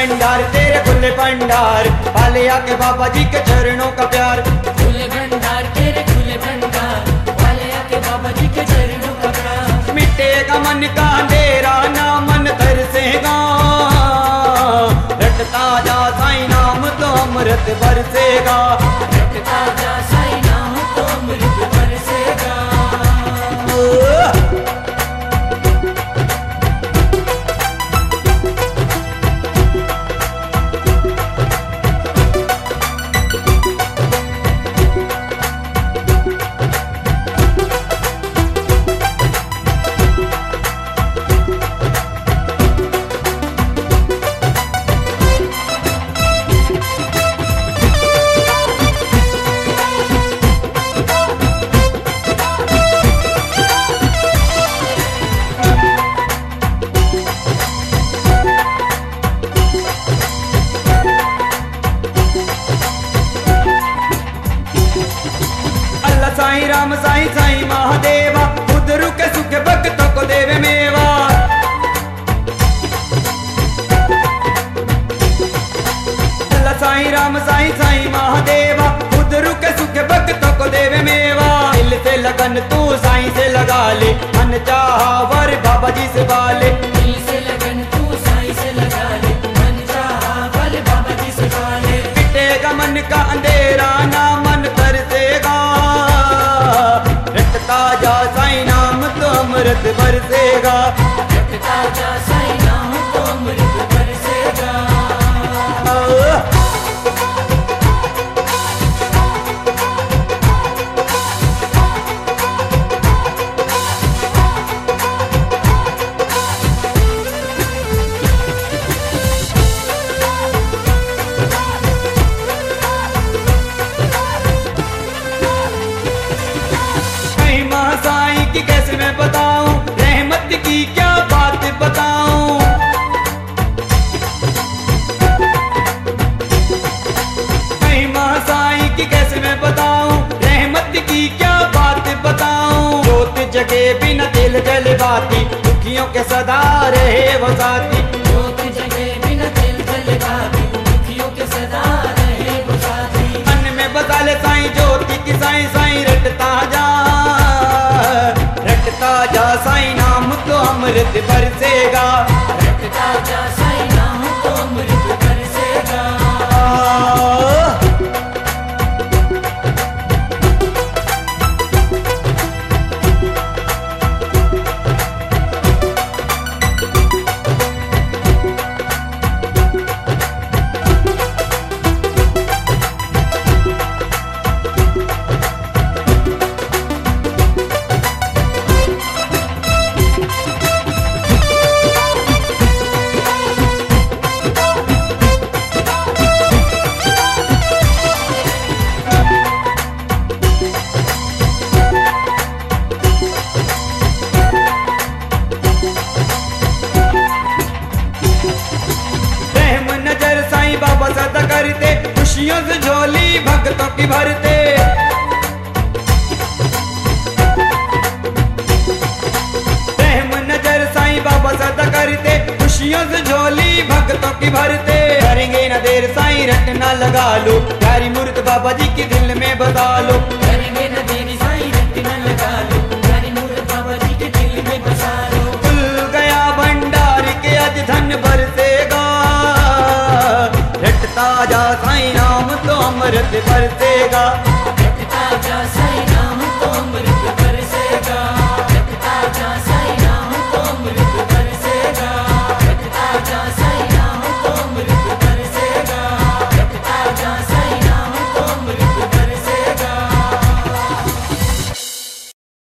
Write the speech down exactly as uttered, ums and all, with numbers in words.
भंडार तेरे खुले भंडार, पाले आके बाबा जी के चरणों का प्यार। खुले भंडार तेरे खुले भंडार, पाले आके बाबा जी के चरणों का प्यार। मिटेगा मन का अंधेरा ना मन तरसेगा, रटता जा साईं नाम तो अमृत बरसेगा। रटता जा साईं नाम तो अमृत बरसेगा। साईं राम साईं साईं महादेवा, खुद रुके सुखे भक्तों को देवे मेवा। अल्लाह साईं राम साईं साईं महादेवा, खुद रुके सुखे भक्तों को देवे मेवा। दिल से लगन तू साईं से लगा ले, मन चाहा वर बाबा जी से पाले। दिल से लगन तू साईं से लगा ले, मन चाहा वर बाबा जी से पाले। मिटेगा मन का अंधेरा ना मन तरसेगा, रटता जा साईं नाम तो अमृत बरसेगा। रटता जा साईं नाम तो अमृत बरसेगा। साईं की कैसे मैं बताऊं, रहमत की क्या बात बताऊं। महिमा साईं की कैसे मैं बताऊं, रहमत की क्या बात बताऊं। जोत जगे बिना दिल जल बाती, दुखियों के सदा रहे वो साथी। जोत जगे बिना दिल जल बाती, दुखियों के सदा रहे वो साथी। मन में बसा ले साईं ज्योति की साईं साईं रटता जा, रटता जा साईं नाम तो अमृत बरसेगा। रटता जा साईं नाम तो अमृत बरसेगा। बाबा सदा करते, खुशियों से झोली भक्तों की भरते। रहम नजर साईं बाबा सदा करते, खुशियों से झोली भक्तों की भरते। करेंगे न देर साईं रटना लगा लो, प्यारी मूर्त बाबा जी की दिल में बता लो। करेंगे न देर साईं रटना लगा लो, प्यारी मूर्त बाबा जी के दिल में बसा लो। खुल गया भंडार के आज धन बरसेगा, रटता जा साईं नाम तो अमृत बरसेगा।